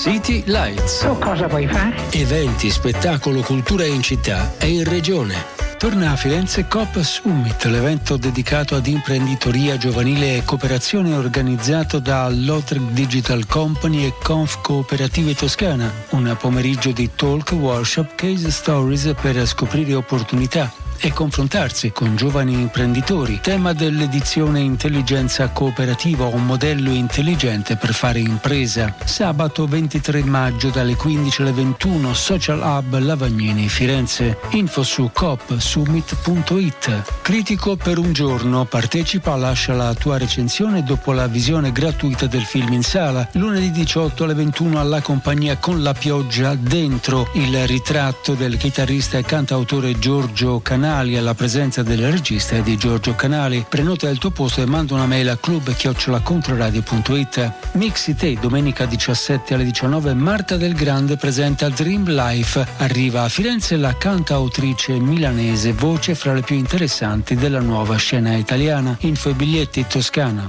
City Lights. Tu cosa vuoi fare? Eventi, spettacolo, cultura in città e in regione. Torna a Firenze Coop Summit, l'evento dedicato ad imprenditoria giovanile e cooperazione organizzato da Lautrec Digital Company e Conf Cooperative Toscana. Un pomeriggio di talk, workshop, case stories per scoprire opportunità e confrontarsi con giovani imprenditori. Tema dell'edizione: intelligenza cooperativa, un modello intelligente per fare impresa. Sabato 23 maggio dalle 15 alle 21, Social Hub Lavagnini, Firenze. Info su coopsummit.it. Critico per un giorno, partecipa, lascia la tua recensione dopo la visione gratuita del film in sala. Lunedì 18 alle 21 alla compagnia Con la pioggia dentro, il ritratto del chitarrista e cantautore Giorgio Canali alla presenza del regista di Giorgio Canali. Prenota il tuo posto e manda una mail a club@controradio.it. Mixite, domenica 17 alle 19, Marta Del Grande presenta Dream Life. Arriva a Firenze la cantautrice milanese, voce fra le più interessanti della nuova scena italiana. Info e biglietti Toscana,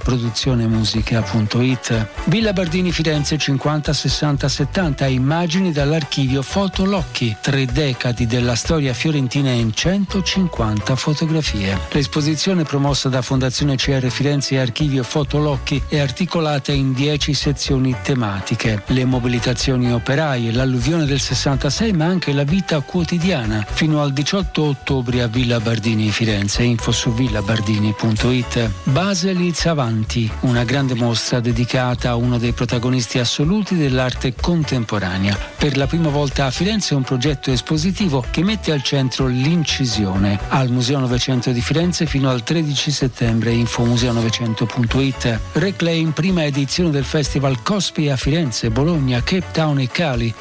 produzionemusica.it. Villa Bardini Firenze 50 60 70, immagini dall'archivio Fotolocchi, 3 decadi della storia fiorentina in 150 fotografie. L'esposizione, promossa da Fondazione CR Firenze e Archivio Fotolocchi, è articolata in 10 sezioni tematiche: le mobilitazioni operaie, l'alluvione del 66, ma anche la vita quotidiana. Fino al 18 ottobre a Villa Bardini Firenze. Info su villabardini.it. Baselitz Avanti, una grande mostra dedicata a uno dei protagonisti assoluti dell'arte contemporanea. Per la prima volta a Firenze un progetto espositivo che mette al centro l'incisione. Al Museo Novecento di Firenze fino al 13 settembre. Info museonovecento.it. Reclaim, prima edizione del Festival Cospi a Firenze, Bologna, Cape Town e Cali,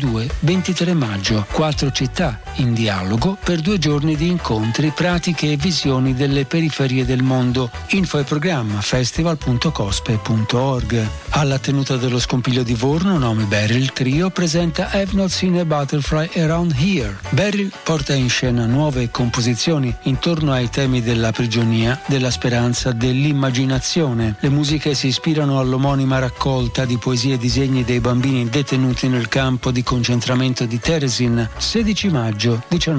22-23 maggio. 4 città in dialogo per 2 giorni di incontri, pratiche e visioni delle periferie del mondo. Info e programma festival.cospe.org. Alla tenuta dello Scompiglio di Vorno, nome Beryl Trio, presenta I've Not Seen a Butterfly Around Here. Beryl porta in scena nuove composizioni intorno ai temi della prigionia, della speranza, dell'immaginazione. Le musiche si ispirano all'omonima raccolta di poesie e disegni dei bambini detenuti nel campo di concentramento di Terezin, 16 maggio,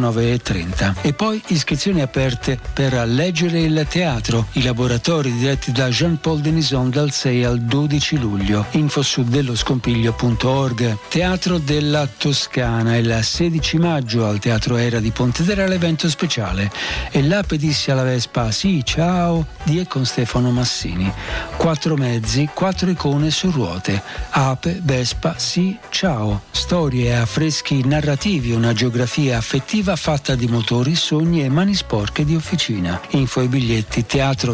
19:30. E poi iscrizioni aperte per leggere il teatro. I laboratori diretti da Jean-Paul Denison dal 6 al 12 luglio. Info su delloscompiglio.org. Teatro della Toscana, il 16 maggio al Teatro Era di Pontedera l'evento speciale e l'Apedissi alla Vespa Sì Ciao di e con Stefano Massini. 4 mezzi, 4 icone su ruote. Ape, Vespa, Sì Ciao. Storie e affreschi narrativi, una geografia affettiva fatta di motori, sogni e mani sporche di officina. Info e biglietti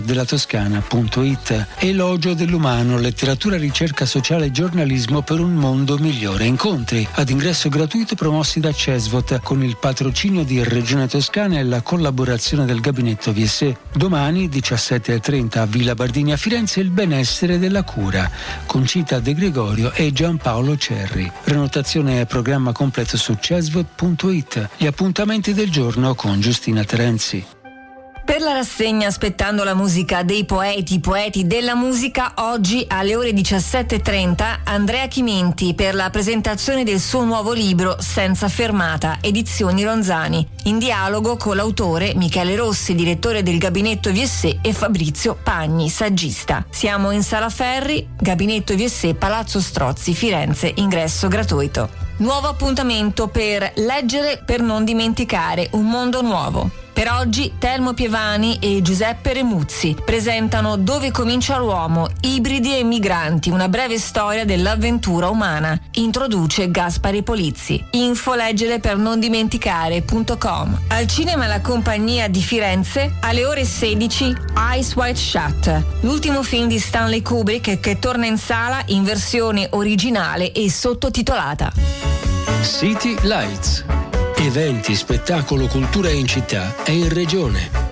teatrodellatoscana.it. Elogio dell'umano, letteratura, ricerca sociale e giornalismo per un mondo migliore. Incontri ad ingresso gratuito promossi da Cesvot con il patrocinio di Regione Toscana e la collaborazione del gabinetto VSE. Domani 17:30 a Villa Bardini a Firenze, il benessere della cura con Cita De Gregorio e Giampaolo Cerri. Prenotazione e programma completo su cesvot.it. Gli appuntamenti del giorno con Giustina Terenzi. Per la rassegna Aspettando la musica dei poeti della musica, oggi alle ore 17:30 Andrea Chimenti per la presentazione del suo nuovo libro Senza fermata, edizioni Ronzani, in dialogo con l'autore Michele Rossi, direttore del gabinetto VSE, e Fabrizio Pagni, saggista. Siamo in Sala Ferri, gabinetto VSE, Palazzo Strozzi, Firenze, ingresso gratuito. Nuovo appuntamento per leggere per non dimenticare, un mondo nuovo. Per oggi Telmo Pievani e Giuseppe Remuzzi presentano Dove comincia l'uomo, ibridi e migranti, una breve storia dell'avventura umana. Introduce Gaspari Polizzi. Info leggere per non dimenticare.com. Al cinema La Compagnia di Firenze alle ore 16 Eyes Wide Shut, l'ultimo film di Stanley Kubrick che torna in sala in versione originale e sottotitolata. City Lights. Eventi, spettacolo, cultura in città e in regione.